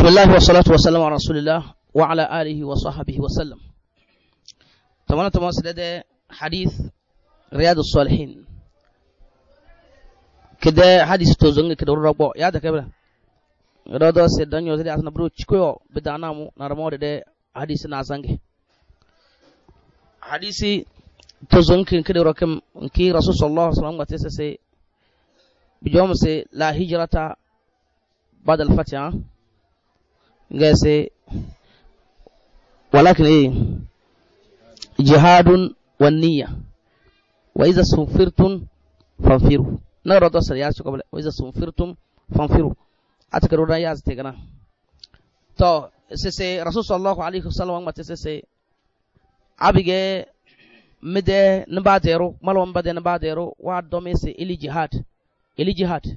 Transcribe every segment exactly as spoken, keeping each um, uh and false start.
بسم الله والصلاة والسلام على رسول الله وعلى آله وصحبه وسلم. تمام تمام سيدة حديث رياض الصالحين كده حديث توزنج كده ربع يا ده كبر رضا سيدنا يوزي أصلا برو تشكيو بدأنا مو نرمو ده حديث نازنج حديثي توزنج كده رقم كي رسول صلى الله عليه وسلم قتيس سي بيوم سي لا هجرة بعد الفتح قاسي ولكن ايه جهاد والنية وإذا سنفرتم فانفروا نرى تصل يا شكرا وإذا سنفرتم فانفروا أتكررنا يا زتيغنا تو سيسي رسول صلى الله عليه وسلم وانما سيسي أبيجي مدى نبادرو مالوان بدي نبادرو وعد دوميسي إلي جهاد إلي جهاد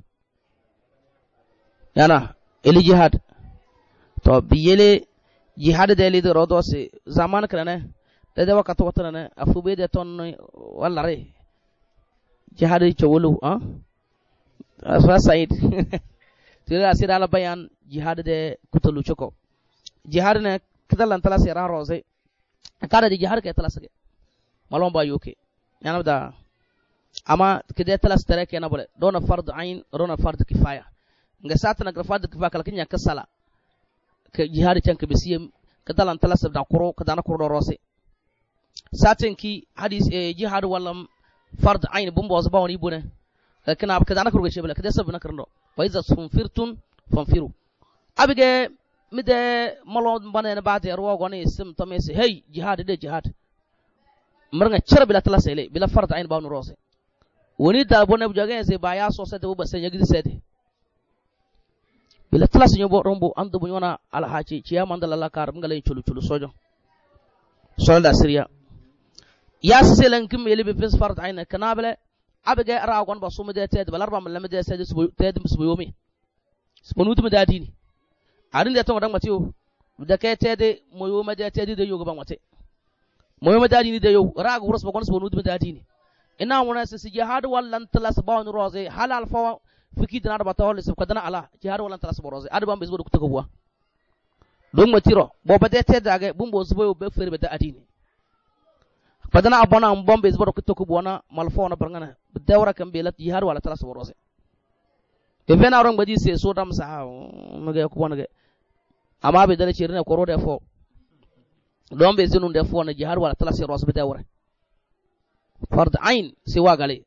يانا إلي جهاد to biyele jihad de li do do se zaman kana de de wakato wata na afube de ton wala re jihad chawulu ah asfa said tira asira la bayan jihad de kutulu choko jihad ne kidalan tala se ra roze kada de jihad ke tala sage malon ba yoke yana da ama kide tala stare ke na bole dona fard ain dona fard kifaya nga satana ga fard kifaya kala kinya kasala ka jihad can ka bisiyem ka dalan talasab da kuro ka dana kuro rose satin ki hadis e jihad wallam fard ain bumbo wasu ba wani bune kana ka dana kuro shebala ka da sabuna karno wa iza sunfirtun fanfiru abige mide malo bane na baate ruwa gone sim to mesi hey jihad de jihad marnga chara bila talasele bila fard ain ba wani rose woni da bone bujaga se ba ya so se de bu basen yagi sede bila tala sinyo bo rombo ando bunyona ala hachi ciya mandala la kar ngale chulu chulu sojo solda siriya ya selen kim yeli be fes fard ayna kanabele abege ra gon ba sumu de ted balarba man lamde sede subu ted subu yomi sponu tum dadini adin de ton matiyo de ke ted moyo ma de ted de yogo ban wate moyo ma dadini de yo ra go rosba gon sponu tum dadini ina wona se jihad wallan talas ba on roze halal fa fiki dana ba tawle sab kadana ala jihar wala tala saboroze adu bam bezbo ko buwa dum matiro bo bade te dage bumbo zubo be fere be da adini kadana abona mbom bezbo ko to ko buwana malfo na barngana dawra kam be lat jihar wala tala saboroze be bena rong badi se so dam sa mage ko wonage ama be dale cirina ko rode fo dom be zunun de fo na jihar wala tala saboroze be dawra fard ain si wagale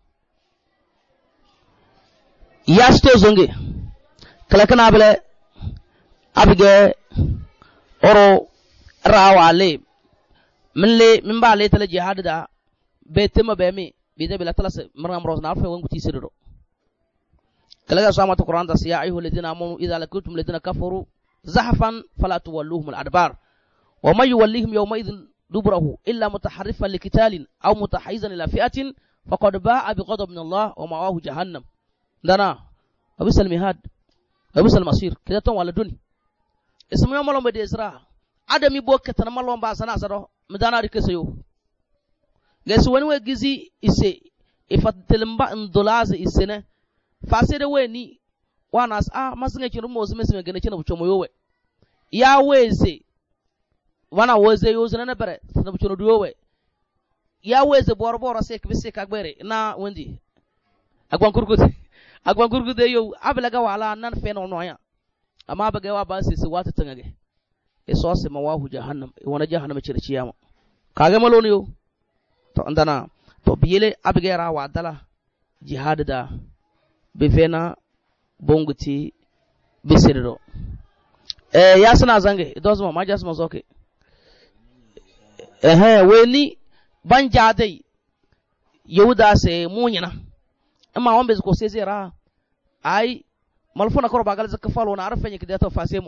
yasto zonge kala kana bele abige oro rawale minle min ba le tala jihad da betema be mi bide bela tala marngam ros na fa wangu ti sirro kala ga sama to qur'an da ya ayyuhal ladina amanu idza lakuntum ladina kafaru zahfan fala tuwalluhum al adbar wa may yuwallihim yawma idhin dubrahu illa mutaharrifan liqitalin aw mutahayyizan ila fi'atin faqad ba'a bighadab min Allah wa ma'ahu jahannam dana abisal mihad abisal masir kida ton wala duni ismu yamalo be desra adami bokata na malon ba sana sado midana rike sayo gesu wani we gizi ise ifatelmba ndolaze isene fasede we ni wana a masinga kiru mozu mesime gene kina bucho moyowe ya weze wana weze yozu na bere na bucho duwe ya weze borboro se kbise kagbere na wendi agwan kurkuti agwan gurgude yo ablaga wala nan fe no noya amma baga wa ba sai wata tangage e so se mawahu jahannam e wona jahannam ci ciyama kage maloni yo to andana to biyele abga ra wa dala jihad da be fena bonguti bisirdo eh yasna zange dozma ma jasma zoke eh he weni banja dai yuda se munyana amma wan be ko sai zai ra ai malfuna koro bagal zakka falo na arfa yake da to fasemo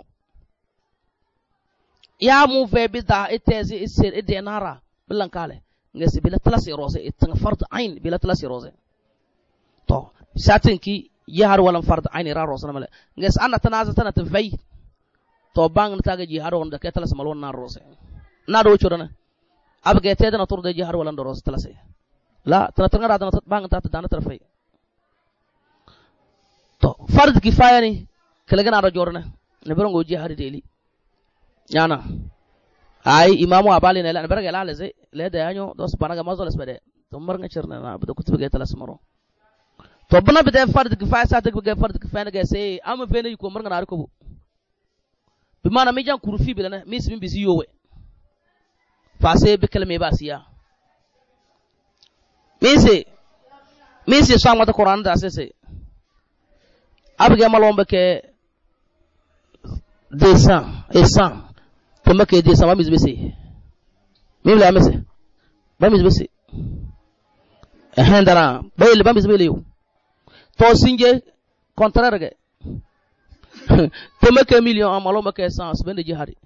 ya mu ve bida itezi isir ide nara bilan kale ngasi bila tlasi rose itan fard ain bila tlasi rose to satin ki yahar wala fard ain ra rose mala ngasi anna tanaza tana tafai to bang ta ga jihar wanda kai tlasi malon na rose na do chodana abga te dana turde jihar wala rose tlasi la tana tanga dana bang ta dana tarfai to fard kifaya ni kala gana ra jorna ne berongo jihad deli yana ai imamu abali ne la berga la leze le da yanyo dos banaga mazol spede to marnga cirna na bu kutuba ga talas maro to bana bi da fard kifaya sa ta ga fard kifaya ga sai am fe ne ko marnga na ko bu bi mana mi jan kurufi bi na mi simin bi si yowe fa sai bi kalme ba siya mi se mi se so amata qur'an da sai sai abga malomba ke desa esa to make desa ba mi zbese mi la mese ba mi zbese eh handara ba ile ba mi zbele yo to sinje contraire ge to make million amalo make sans bende jihadi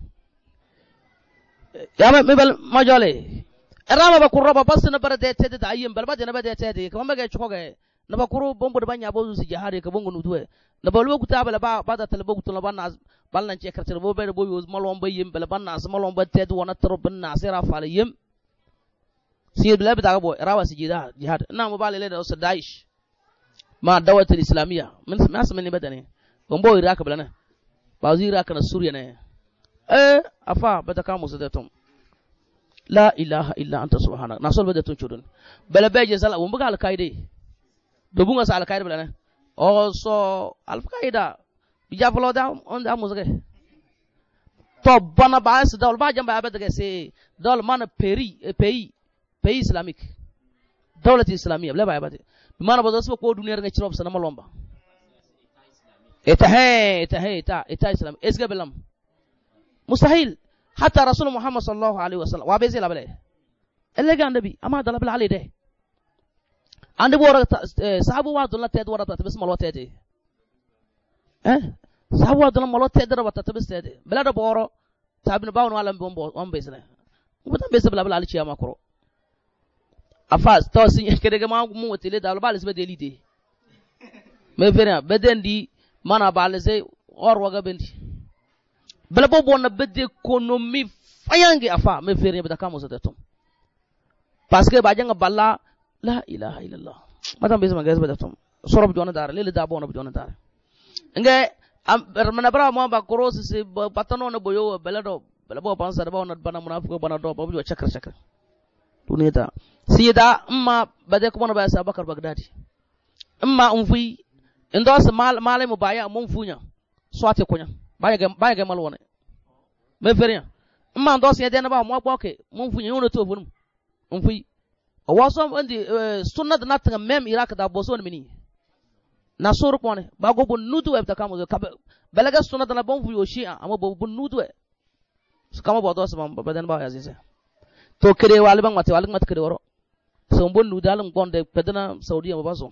ya me bal majale erama ba kuraba basna bara de tede da ayem bal ba de na ba de tede ko mage choge na ba kuru bombo de banya bozu si jihadi ka bongo nuduwe na ba lo kuta bala ba ba da talbo kuta ba na bal nan che kartir bo be bo yo malom ba yem bala ban nas malom ba tede wona tro ban nasira fal yem si bala ba da bo rawa si jihad jihad na mo bale le da usa daish ma dawat al-islamiyya min ma samani badane bombo iraka bala na ba zira kana suriya ne eh afa bata ka musu da tum la ilaha illa anta subhanaka nasol bada tun chudun bala beje sala wo buga al-qaida do bunga sa al-qaida bala ne o so al-qaida bija folo da on da musu ke to bana ba sa dol ba jamba abada ke se dol man peri pays pays islamique dawlat islamiyya bala ba abada mana ba so ko duniyar ne cirob sana malomba eta he eta he eta eta islam esga belam mustahil hatta rasul muhammad sallallahu alaihi wasallam wa bezela bale elega annabi ama dala bala alide ande bora sahabu wa dalla ted wara ta bismal watede eh sahabu wa dalla malo ted wara ta bisede bala do boro tabin bawon wala bombo on bezela ngota bezela bala ali ciyama koro afas to sin kede ga ma mu wotele da bala sbe delide me fera bedendi mana bala sai or waga bendi bala bobo na bede economy fayange afa me fere bada kamo sa tum parce que ba janga balla la ilaha illallah madam bezma gaz bada tum sorob jona dar lele da bona jona dar nge am mana bra mo ba koros se patano na boyo bala do bala bo pansa da bona bana munafiqo bana do babu chakar chakar tunita sida amma bade ko bona ba sa bakar bagdadi amma umfi ndo sa mal malai mu baya mun funya swate kunya baya ga baya ga malwone me feria amma ndo sa yede na ba mo boke mun funya yono to funum umfi o waso andi sunnat na tanga mem iraka da boso ne mini na sor ko ne ba go bun nudu e ta kamo ka balaga sunnat na bon fuyo shi amma bo bun nudu e kama bo do sa ba badan ba ya zise to kire wali bang mate wali mat kire woro so bon nudu alam gonde pedana saudiya ba so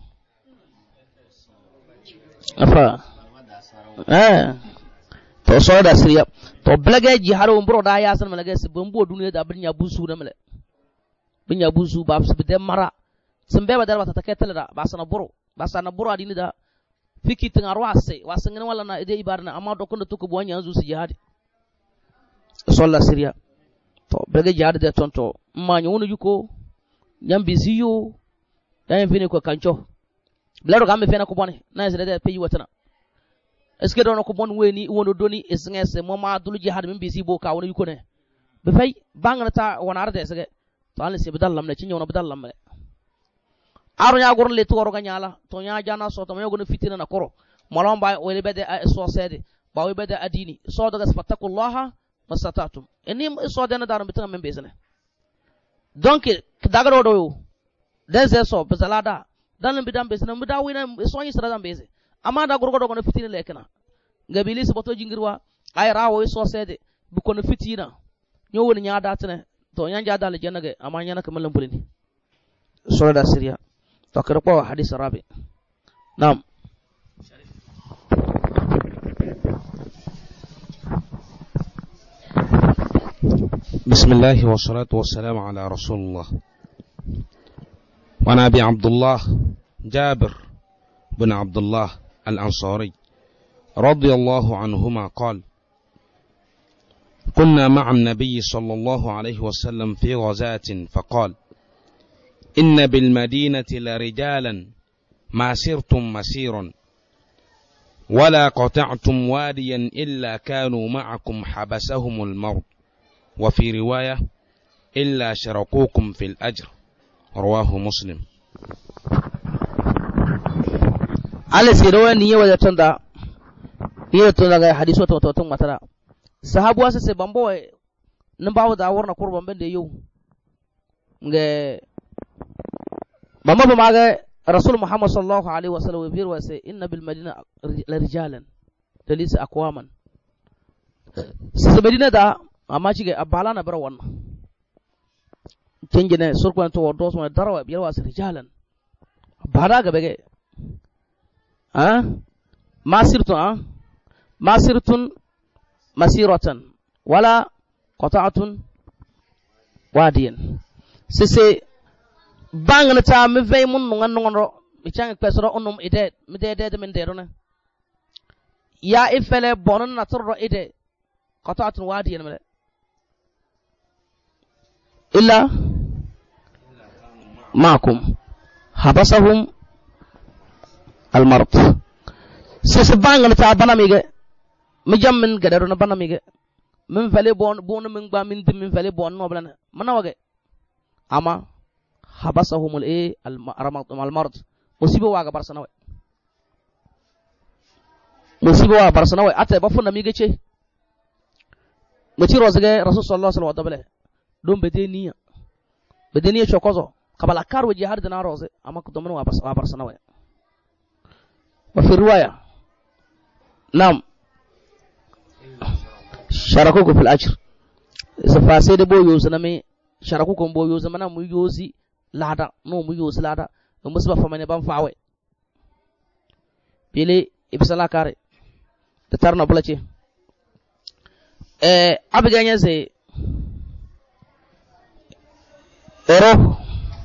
afa eh to so da siriya to blaga ji haro mbro da ya san malaga se bombo duniya da binya busu da male binya busu ba su bide mara sun be badar bata take talada ba sana buro ba sana buro adini da fiki tin arwa sai wasan ngana wala na ide ibarna amma dokon da tuku bo yanzu su jihad so la siriya to blaga jihad da tonto ma nyu wonu yuko nyambi ziyo dan fini ko kancho blaro gambe fena ko bone na zede de peyi watana est ce que dono ko bon weni wono doni esngese moma dulu jihad min bisi bo ka wono yukone be fay bangana ta wona arde sege to alle se bedal lamne ci ñewna bedal lamne aro nya gorle to ro ganyala to nya jana so to mayogo no fitina na koro molom bay wele bede so sede ba we bede adini so daga fattakullaha masatatum eni so dena daram bitana men besene donc daga do do dense so bezalada dan bidam besene mu da wina so nyi sara bese amma da gorgo do no fitina lekena ngabili so boto jingirwa ay rawo so sede bu ko no fitina ñowoni nya datene to nyanja dal jenage amma nyana kamal lampulini so da siriya to kare ko hadith rabi nam بسم الله والصلاة والسلام على رسول الله. وعن أبي عبد الله جابر بن عبد الله الأنصاري رضي الله عنهما قال: كنا مع النبي صلى الله عليه وسلم في غزاة فقال: إن بالمدينة لرجالا ما سرتم مسيرا ولا قطعتم واديا إلا كانوا معكم حبسهم الموت وفي رواية إلا شركوكم في الأجر رواه مسلم. على سيروا نية وجتندا نية تندا حديث وتوتم مترا sahabu wasa se bambo nambawo da warna kurban bende yau nge bamba ba maga rasul muhammad sallallahu alaihi wasallam bir wasa inna bil madina la rijalan dalis aqwaman sa madina da amma cige abala na bar wannan kingine surkwan to wodos mo darawa bir wasa rijalan bada ga bege ha masirtu ha masirtun masiratan wala qata'atun wadiyan sese bangna ta me vey mun ngan ngondo mi chang pesoro onum ide mi de de min de rona ya ifele bonon na torro ide qata'atun wadiyan mele illa maakum habasahum almart sese bangna ta banamige mi jam min gadaro na banamige min fale bon bon min gba min dim min fale bon no blana mana wage ama habasahumul e al mard musibo waga barsana wa musibo waga barsana wa ata ba funa mi gece muti rozage rasul sallallahu alaihi wasallam dum bedeniya bedeniya chokozo kabala karwe jihad na roze ama ko domno wa barsana wa wa fi riwaya nam sharakuku fil ajr safa sai da boyo su na me sharakuku boyo su mana mu yozi lada no mu yozi lada mu musu ba fa mane ban fawe bile ibsala kare da tarna bulace eh abiganya sai ero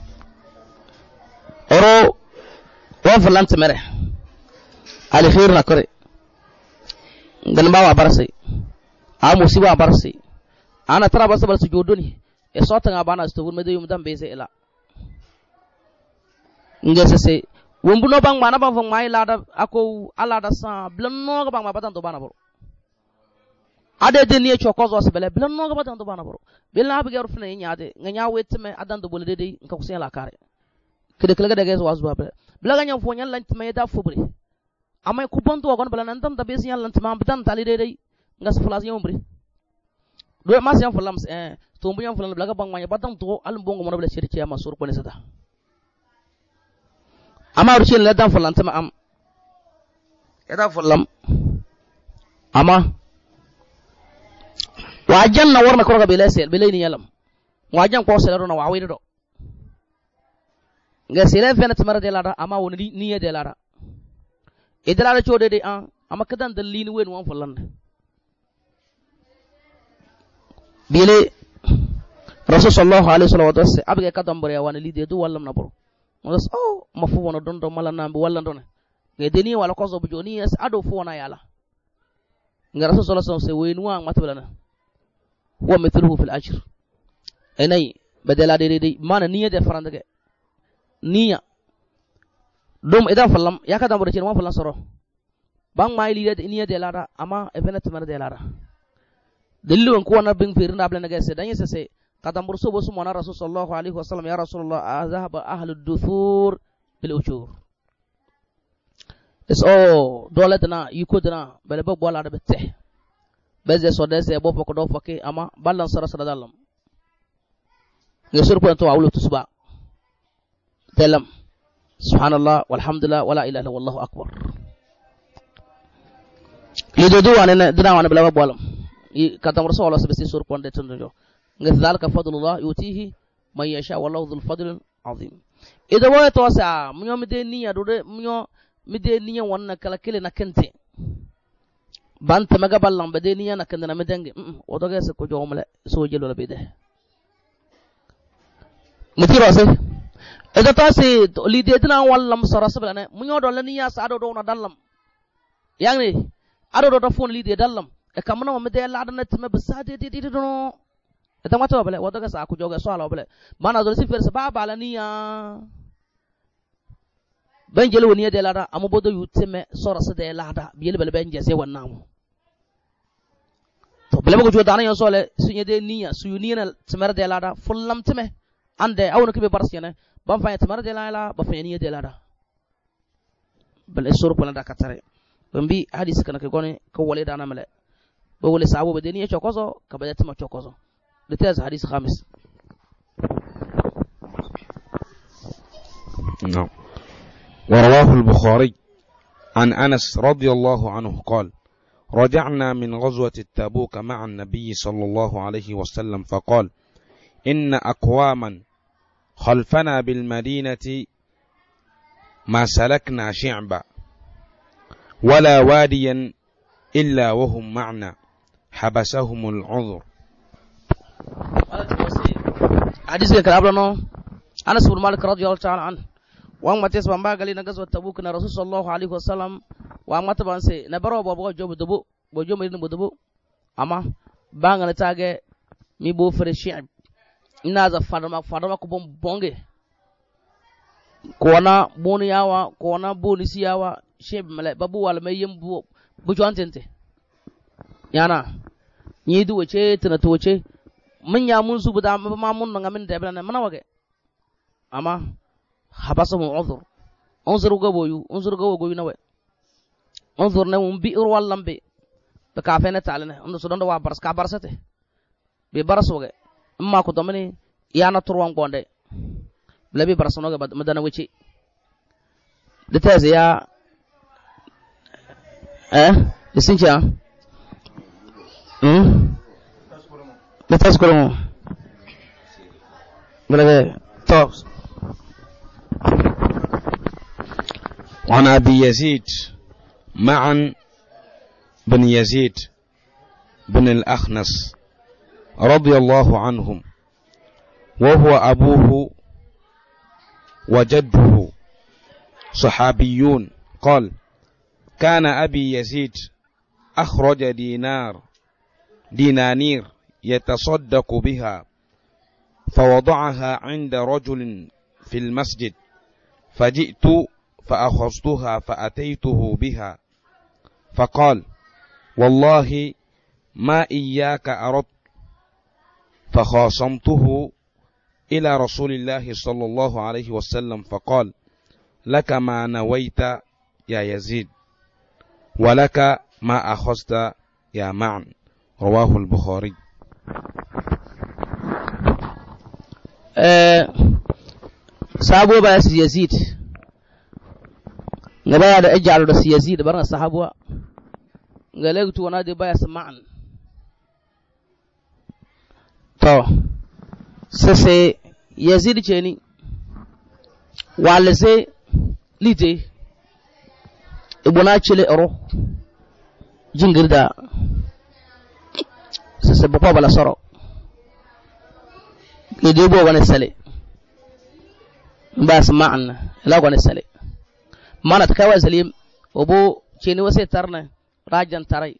ero wa falante mere ali khair na kare dan bawa barsai a musiba barsi ana tara basa barsi jodoni e sota nga bana sto wurme de yum dam be se ila ngese se wumbu no bang mana bang fong mai lada ako ala da sa blanno ga bang ma batan to bana boro ade de ni chokozo se bele blanno ga batan to bana boro billa bi garu fna nyaade nga nya wetme adan do bole de de nka ko sen la kare kede kele ga de geso wasu bele bla ga nya fo nyan lan tme da fobri amay ku bonto gon bala nan tam da be sen lan tma bitan tali de de ngas fulas yombri do mas yam fulams eh to mbu yam fulan blaga bang manya badam to al bongo mo bla shirki ya masur ko ne sada ama ruci la dan fulan tama am eda fulam ama wajan na warna ko ga bele sel bele ni yalam wajan ko sel na wawi do nga sele fena tamara de la ama woni niye de la idara chode de an ama kadan dalini wen won fulan bile rasul sallallahu alaihi wasallam wasse abge kadam bore wana lide du wallam na boro mos oh mafu wona dondo mala nambe walla ndone nge deni wala ko so bu joni es ado fu wona yala nge rasul sallallahu alaihi wasallam se wenu wa matabana wa mithluhu fil ajr enay badala de de mana niya de farandage niya dum idan fallam ya kadam bore chen wa fallan soro bang mai lide niya de lara ama evenet mar de lara dalilu ko wana bin firin abla naga se danye se kadam burso bosu mona rasul sallallahu alaihi wasallam ya rasulullah azhaba ahlud duthur bil ujur es o dolatna yukodna bele bo bola da bette beze so dese bo foko do foke ama ballan sara sara dalam ngesur ko to awlu tusba telam subhanallah walhamdulillah wala ilaha illallah wallahu akbar lido do wana dina wana bela bolam kadam rasul Allah sebesi sur ponde tunjo ngazalika fadlullah yutihi man yasha wallahu dhul fadl azim ida wa to sa munyo mide niya do de munyo mide niya wonna kala kele na kente banta maga ballam bade niya na kende na medange o do gese ko jomle so jelo la bide mutiro se ida to se li de dina wallam sara sabana munyo do la niya sa do do na dallam yani ado do do fon li de dallam e kamna mo de la da net me besade de de no eta mato bale wodo sa ku joga so ala bale mana do si fer sa ba bala niya ban jele woni de lada amu bodo yutime sora se de lada biyele bele ben jese wonnamu to bele ko jodana yo sole sunye de niya suyu niya timar de lada fullam time ande awno kibe barsiyane ban fa timar de lada ba fa niya de lada bal esur pala da katare bambi hadis kana ke gone ko wale dana male bo wale sabo be de niya chokozo ka be tama chokozo de tez hadis khamis. نعم. ورواه البخاري عن أنس رضي الله عنه قال رجعنا من غزوة التبوك مع النبي صلى الله عليه وسلم فقال إن أقواما خلفنا بالمدينة ما سلكنا شعبا ولا واديا إلا وهم معنا حبسهم العذر. حديث كلامنا أنس بن مالك رضي الله تعالى عنه وان ما تسمع ما قال لنا غزوة تبوك ان الرسول صلى الله عليه وسلم وان ما تبان سي نبرو بابو جو دبو بوجو ميدن بدبو اما بان نتاغه مي بو فري شيب ina za fadama fadama ko bom bonge kona boni yawa kona boni siyawa sheb male babu wala mai yimbu bu jontente yana ni du wace tana to wace mun ya mun su buda ma mun ngamin da bana mana wage amma habasahum udhur unzur gaboyu unzur gaboyu nawe unzur ne mun bi'ir wallam be be ka fene talene undu so dondo wa baras ka barsate be barasoge amma ko domani yana turwan gonde blabi barasono ga madana wuce da taze ya eh disincha hmm da taze ko mo blabi tops. وعن أبي يزيد معا بن يزيد بن الأخنس رضي الله عنهم وهو أبوه وجده صحابيون قال كان أبي يزيد أخرج دينار دينانير يتصدق بها فوضعها عند رجل في المسجد فجئت فأخذتها فأتيته بها فقال والله ما إياك أردت فخاصمته إلى رسول الله صلى الله عليه وسلم فقال لك ما نويت يا يزيد ولك ما أخذت يا معن. رواه البخاري. أه سابوا بس يزيد ngaba da ajalo da siyasi da barna sahabuwa galagtu wana da baya sama'an to sai yazid ce ni wala sai lite ibuna cile ero jingirda sai baba bala soro ke bo wana sale ba sama'an la wana sale mana ta kawai zalim obo ce ni wasai tarna rajan tarai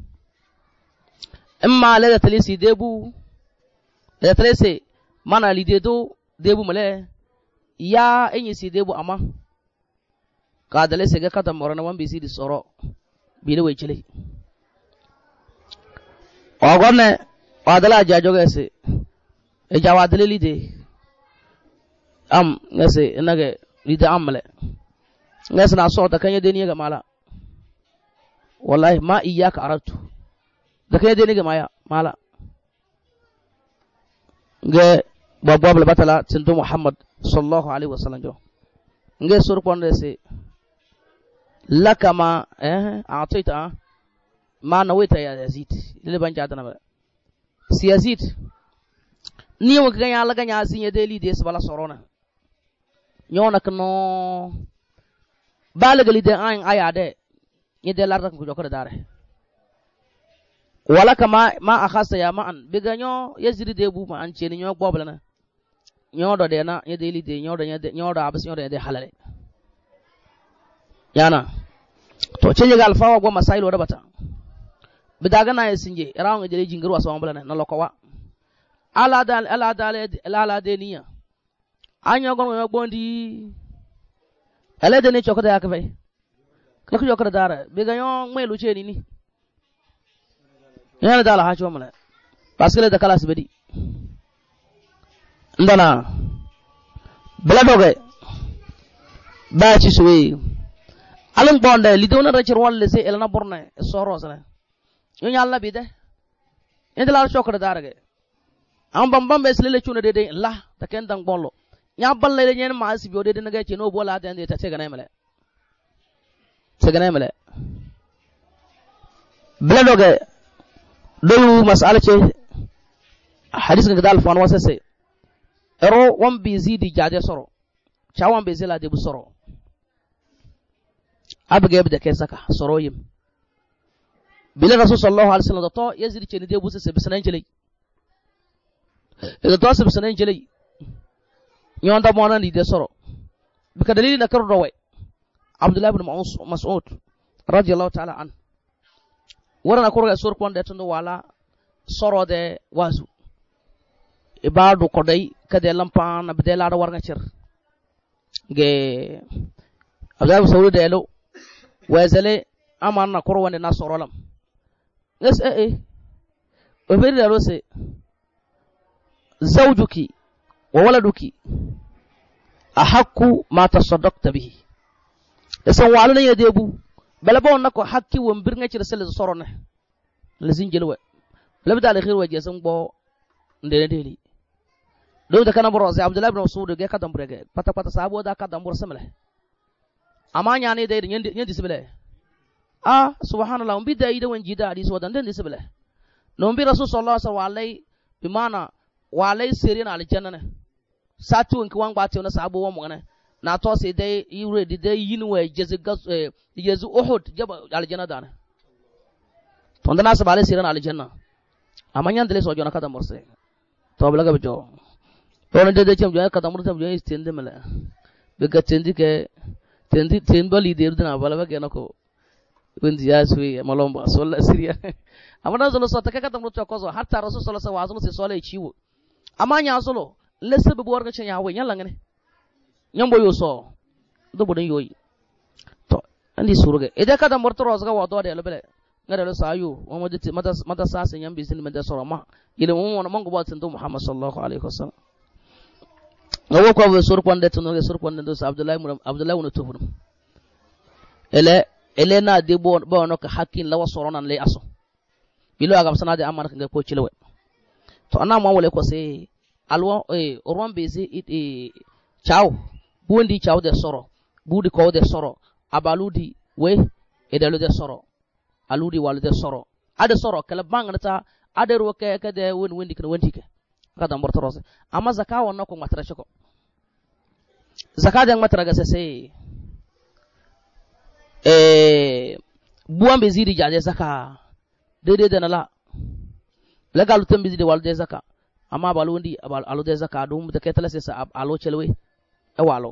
imma la da talisi debu da talisi mana lidedo debu male ya enyi si debu amma ka dalese ga kata morana wan bisi di soro bi da wai cile o gonne o dala jajo ga se e jawa dalili de am ngase nage lida amale ngas na so da kanya deni ga mala wallahi ma iyyaka aratu da kanya deni ga maya mala ga babu abul batala tinto muhammad sallallahu alaihi wasallam jo nge sur konde se lakama eh ataita ma nawaita ya yazid lele banja dana ba si yazid ni wo ga ya la ga nya sinye deli de bala sorona nyona kno balagali de an ayade ni de larta ko jokore dare wala kama ma akhasa ya ma an biganyo yazidi de bu ma an cheni nyo boblana nyo do de na ye de li de nyo do nye de nyo do abas nyo do de halale yana to chenye gal fawa go masailo rabata bidaga na yesinje rawo de jingiru aso boblana na lokowa ala dal ala dal ala de niya anyo go yo bondi ele de ni chokota ya kafai ka ku jokra dara be ga yon mai luce ni ni yana dala ha cho mala paskele da kala sibedi ndana bela doge ba ci suwe alang bonde li dona ra ci rolle se elna borne soro sala yo nyalla bi de indala chokra dara ge am bam bam besle le chuna de de la ta ken dang bollo nya balle le nyen ma asibi de de naga ci no bola de ta ce ganay male ce ganay male bela doge do mas'ala ce hadis ga dal fon wasase ero wan bi zidi jaje soro chawan be zela de bu soro abge be de kesaka soro yim bila rasul sallallahu alaihi wasallam to yazidi ce ni de bu se bisanan jeli e to se bisanan jeli nyonda mo nan di de soro bika dalili na karo we abdullah ibn mas'ud radiyallahu ta'ala an warana ko ga sor kon de to wala soro de wazu ibadu kodai kade lampa na bedela da warga cer ge abdullah sawru de lo wazale amanna koro wande na sorolam yes eh eh o beri da rose zawjuki wa waladuki ahakku ma tasaddaqta bihi esan walana yadebu bala bon nako hakki won birnga cer sel sorone lazin jelwe labda al khair waje san bo ndene deli do da kana boro sai abdullah ibn mas'ud ge kadam burege pata pata sabo da kadam bor samle amanya ne dai nyandi nyandi sibele ah subhanallah umbi dai da wanji da hadisi wadan den sibele no umbi rasul sallallahu alaihi wasallam bi mana walai sirina aljanna ne satu in kwan gbati na sabo wa mu ne na to sai dai yure di dai yinwe jezi gas jezi uhud jaba aljanna da ne to ndana sabale sirina aljanna amanya ndele so jona kadam bor sai to balaga bejo to de de chem jo kadam bor tam jo istende mala be ga tendi ke tendi tembali der dina bala ba gena ko wendi yaswi malomba solla siria amana zolo so takaka tam to kozo hatta rasul sallallahu alaihi wasallam se sole chiwo amanya solo lesse be borga chenya we nyalla ngene nyambo yo so do bodon yoyi to andi suruge ede kadam bor to rozga wado de lebele ngare lo sayu o moditi mata mata sase nyambi sin meda soroma ile mo mo mango bat ndo muhammad sallallahu alaihi wasallam ngawo ko be sur kwande to no sur kwande ndo abdullah ibn abdullah ibn tufur ele ele na de bo bo no ka hakin lawa soronan le aso bilo agam sanade amana nga ko cilewe to ana mo wole ko se alwa e orwan be se e chaw bundi chaw de soro budi ko de soro abaludi we e de lo de soro aludi walu de soro ade soro kala bangata ade ro ke ke de won wendi kan wonti ke kada morto rose amma zakawa no ko matara shiko zakada yang matara ga se eh buwan be zidi jaje zaka dede da nala legal tambi zidi wal de zaka amma balundi abal alo de zaka dum de ketala se sa alo chelwe e walo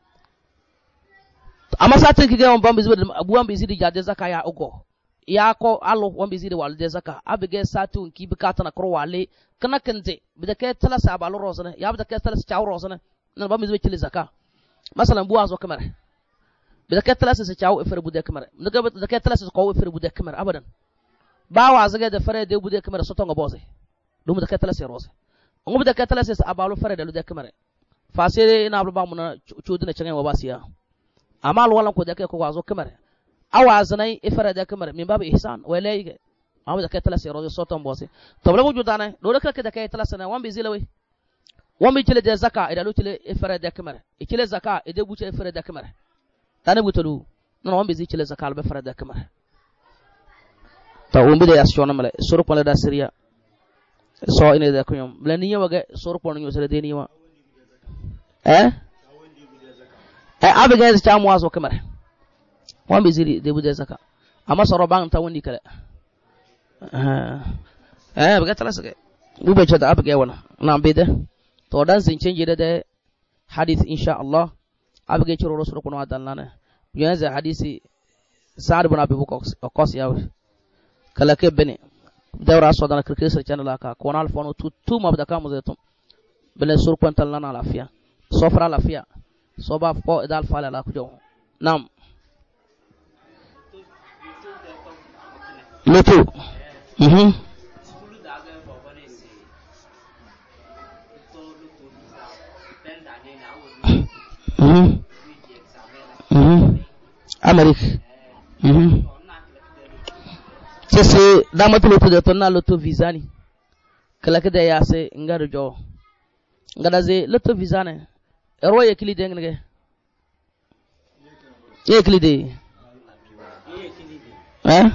amma satin kige on bambi zidi buwan be zidi jaje zaka ya ugo ya ko alo wan be zidi wal de zaka abige satun ki bikata na kro wale kana kente bi de ketala sa balo rosane ya bi de ketala sa chaw rosane nan bambi zidi chili zaka masalan buwa zo kamera bi da ketala sa chaw e fere bude kamera ndaga bi da ketala sa ko e fere bude kamera abadan ba wa zaga da fere de bude kamera soto nga boze dum da ketala sa rose ngum da ketala sa abalo fere da lu de kamera fa sai ina ba mu na chudina changai wa basiya amal wala ko da ke ko wazo kamera awazanai e fere da kamera min babu ihsan wala yige amma da ketala sa rose soto boze to bala wujudana do da ke da ketala sa na wan bi zilawe wan bi chile de zaka ida lu chile e fere da kamera e chile zaka e de buche e fere da kamera tane butolu non wan bi zi chile zaka al be fere da kamera ta umbi de yasona mala suru pala da siria so ine da kunyum blaniya waga suru pon nyo sele deni wa eh eh abiga za chamu wazo kamera wan bi ziri de bude zaka amma soro bang ta woni kala eh eh biga tala sake ube chada abiga wana na bide to dan sin change de hadith insha Allah abiga chiro rasul ko wa dalana yanzu hadisi sa'ad ibn abi waqas aqas yaw kala ke bene dawra sodana kirkisar channel ka ko nal fono tutu mabda kamu zetum bele sur kwantal lana lafiya sofra lafiya soba fo dal fala la kujo Naam. Loto. Mhm. Mhm. Mhm. Amerique. Mhm. Sese damatu loto de tonna loto visa ni. Kala kede ya se ngaru jo. Ngada ze loto visa ne. Ero ye kili de ngene. Ye kili de. Eh?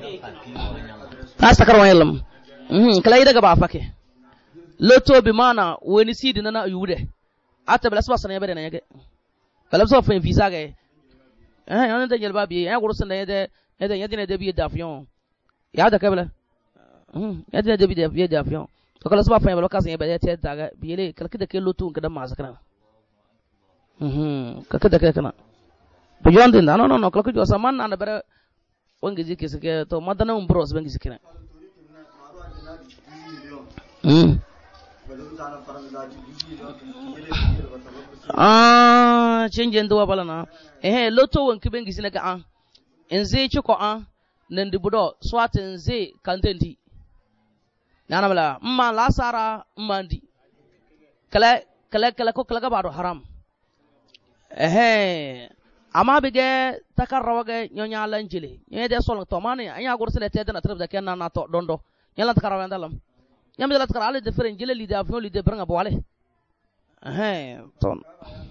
Asa karwan yelam. Mhm, kala ida ga ba fake. Loto bi mana woni sidi nana yude. Ata bela sba sana yabere na yage. Kala so fa visa ga. Eh, yana da yelba bi, ya guru sanda yade, yade yade de bi d'avion. Ya da kabla. Mhm, yade de bi de bi d'avion. To kala sba fa yabela kasan yabere te daga bi le kala kida ke loto ngada ma zakana. Mhm, kaka da kana. Beyond the no no no kala ko saman na bare wangi zike sike to madana um bros wangi zike. Hmm. Ah, change ndo wabala na. Eh loto wanki bengi sinaka an. Enze chiko an nandi budo swat enze kantendi. Nana bala mma la sara mandi. Kala kala kala ko kala ga baro haram. Eh ama bige takarrawage nyonya lanjile. Nyede sol to mani anya gursele tede na trib da kenna na to dondo. Nyala takarrawa ndalam. Nyamde la takar ale de feren jile li de avion li de branga boale. Eh ton.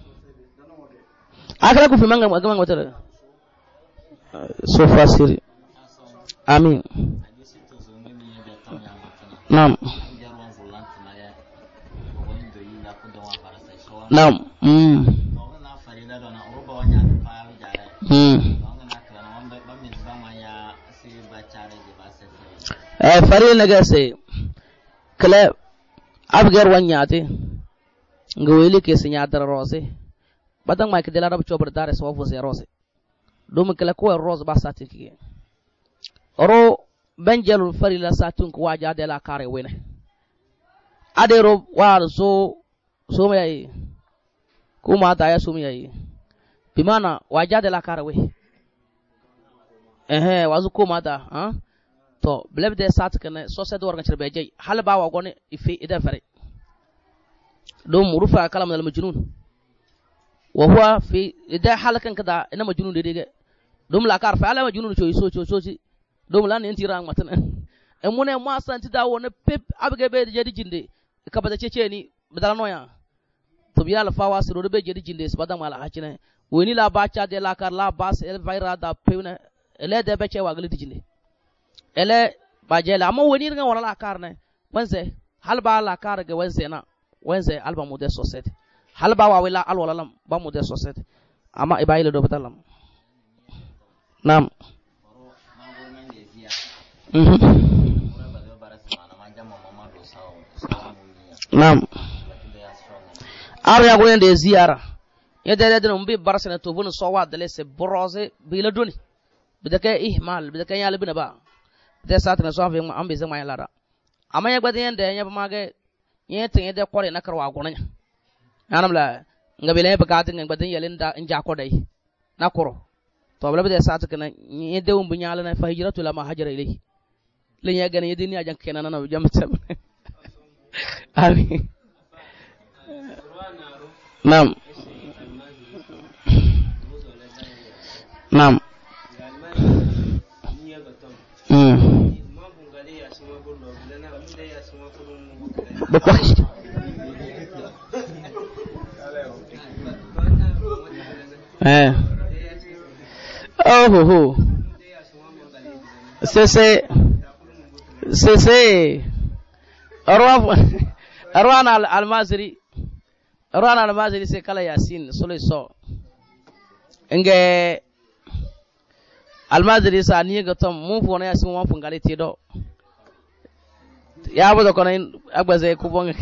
Akala ku fi manga manga motere. So fasiri. Amin. Naam. Naam. Mm. Hmm. Eh fari naga se kala abgar wanyate ngaweli ke sinya dar rose badang ma ke dela rab chobar dar so fo se rose dum kala ko rose ba sati ki oro benjelul fari la satun ko waja de la kare wene adero war so so me yi kuma ta ya so me yi bimana waja de la kare we eh wazu kuma ta ha to bleb de sat kana so se do organ cerbe jey hal ba wa gone ifi ida fare do murufa kalam al majnun wa huwa fi ida halakan kada ina majnun de de dum la kar fa ala majnun cho so cho so si dum lan en tirang matan e mune mo santi da wona pep abge be de jadi jinde ka bada cece ni badala noya to biya la fawa siro be jadi jinde sbada mala hacine woni la ba cha de la kar la bas el vaira da pewna ele de be che wa gali jinde ele bajela amma woni nga wala la karne wanse halba la kar ga wanse na wanse alba mu de society halba wa wala al wala lam ba mu de society amma ibayile do batalam nam mhm nam ar ya goyen de ziyara yede de no mbi barsana to bunu so wa dale se brose bi la doni bidaka ihmal bidaka yalla bina ba de satna so afi ambe zama ya lara amma ya gbade yanda ya ba mage yete yede kore na karwa gonanya anam la ngabile ba gatin gbade yalinda inja ko dai na koro to bala de sat kana yede um bunyala na fa hijratu lama hajara ilay le ya gane yede ni ajan kenan na jamtam ami nam nam mm bakwa eh oh ho ho se se se se arwa arwan al almazri arwan al almazri se kala yasin solo so nge almazri sa ni ga tom mu fo na yasin mo fungale ti do ya bo ko na agbaze ku bon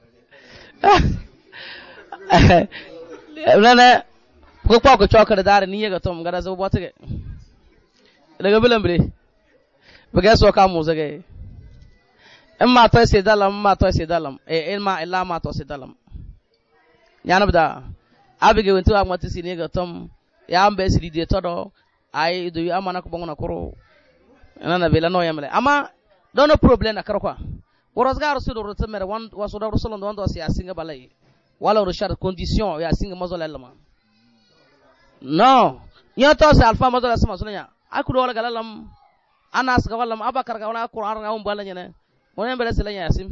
nana ko ko ko chokar dar ni ga tom gara zo botage daga bilambre baga so ka mu zage amma to sai dalam ma to sai dalam e ilma illa ma to sai dalam yana bada abige wonto amati sini ga tom ya ambe sidi de todo ay do amana ko bangona koro nana bela no yamle ama dono problem akara kwa worosga rasul rutamere wan wasuda rasul ndo ndo si asinga balai wala roshar condition ya asinga mazol elma no nyato sa alfa mazol asma sunya akudo wala galalam anas ga wala abakar ga wala qur'an ga um balanya ne wonen bela silanya yasim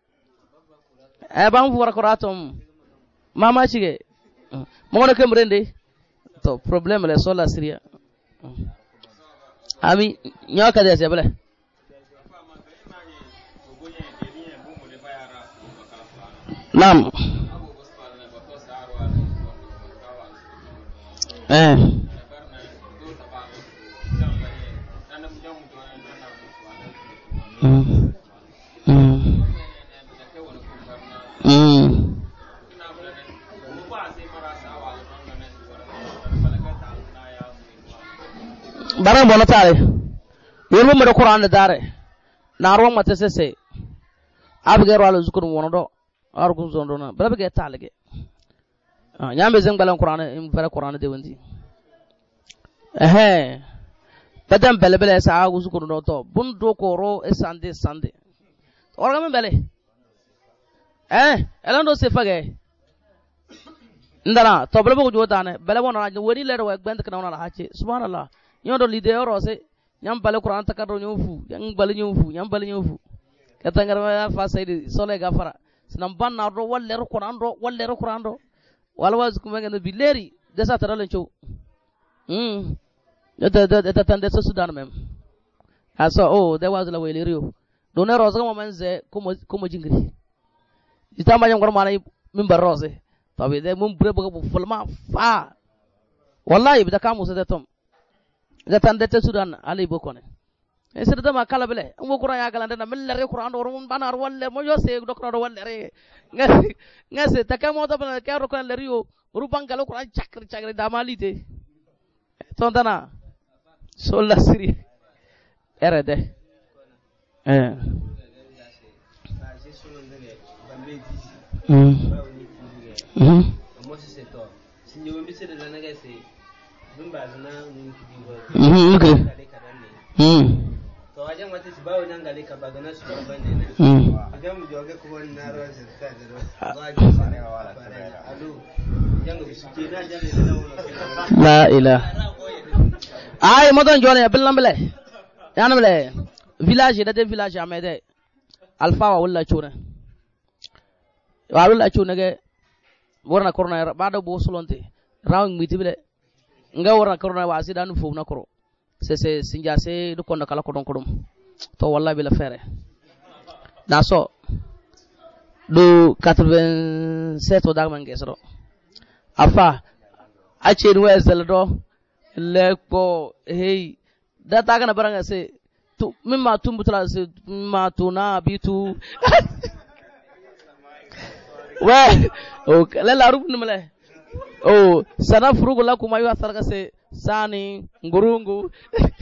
e bam fu wara quratum mama chige mo na kemrende to problem le sola siria ami nyoka de sebele nam eh mm mm mm bara bona tare yoro mo Qur'an dare na ro mata sese abgero ala zukuru wono argun zondo na bara be talege ah nyambe zeng balan Qur'an im fara Qur'an de wondi eh badam bele bele sa agu zukuru no to bundo koro e sande sande orga me bele eh elando se fage ndara to bele bo jodane bele wona na woni lero wa gbend kana wona la hache subhanallah nyodo lideo rose nyam bale Qur'an takado nyofu yang bale nyofu nyam bale nyofu katangara fa saydi sole gafara sinam banna do walle Qur'an do walle Qur'an do wala wazu kuma ngene bileri desa taralen chow mm eta eta tande so Sudan mem aso oh there was la wele rio do ne rose mo manze como como jingri itama nyam gor mana mimbar rose tabi de mum bre bo fulma fa wallahi bida kamu se tom gatan de Sudan ali bokone e sir dama kala bele mo Qur'an ya galande na millare Qur'an do rum banar walle mo yo se dokro do walle re ngasi ngasi takamo to bana ka Qur'an le rio ruban galo Qur'an chakri chakri damalite tontana solla siri erede eh mm mm mm okay mm to ajang mati sibawo nyangali kabagana su bane mm ajang joge ko na ro se ta do gaji sane wala alu jango bisukina jango la ilaha ay modon jone bilambele yanamle village da de village amede alfa wala chuna wala chuna ge warna corona bado bo solonte rawng mitibele nga warna corona wasi danu fu na koro se se sinjase du kondo kala ko don ko dum to wallahi bi la fere da so do quatre-vingt-sept o dag mangi so afa a ce ni wesel do le ko hey da ta kana baranga se tu mimma tumbutla se ma tuna bitu wa o la la rubun male o sana furugo la kuma yu asarga se sani ngurungu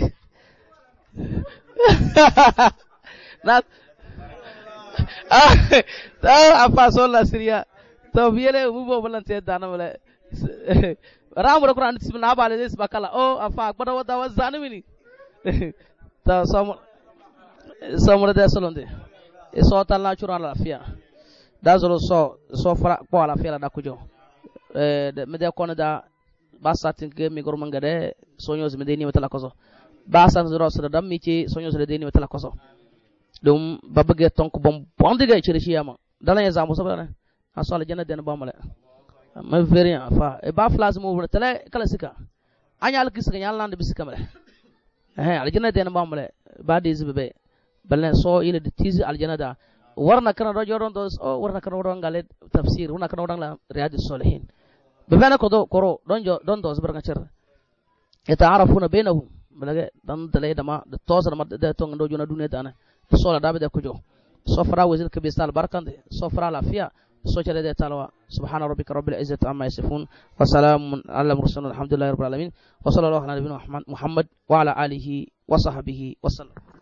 na ah ta apa sola siria to biele ubo volante dana male ramro Qur'an tisna bale des bakala o afa bada wada wazani mini ta som somre de solonde e so talla chura la fia da zolo so so fra ko la fia da kujo eh me de kono da basa tinke mi gorma ngade sonyo zme de ni wata koso basa zoro so da mi ci sonyo zme de ni wata koso dum babage tonk bom bondiga ci rechi yama dala ya zambo so bana asala jana den bomale ma verien fa e ba flas mo wala tele kala sika anyal kisika yalla nande bisika male eh aljana den bomale ba de zbe balne so ile de tizi aljana da warna kana do joron do warna kana do ngale tafsir warna kana do la riyadus salihin bebana ko do koro don jo don do zbarga cer yataarafuna bainahum balaga dan dalay dama de tosar ma de to ndo jona dunet ana so la dabe de ko jo so fara wazir ke bisal barakande so fara la fiya so cere de talwa subhana rabbika rabbil izzati amma yasifun wa salamun ala mursalin alhamdulillahi rabbil alamin wa sallallahu ala nabiyyina muhammad wa ala alihi wa sahbihi wa sallam.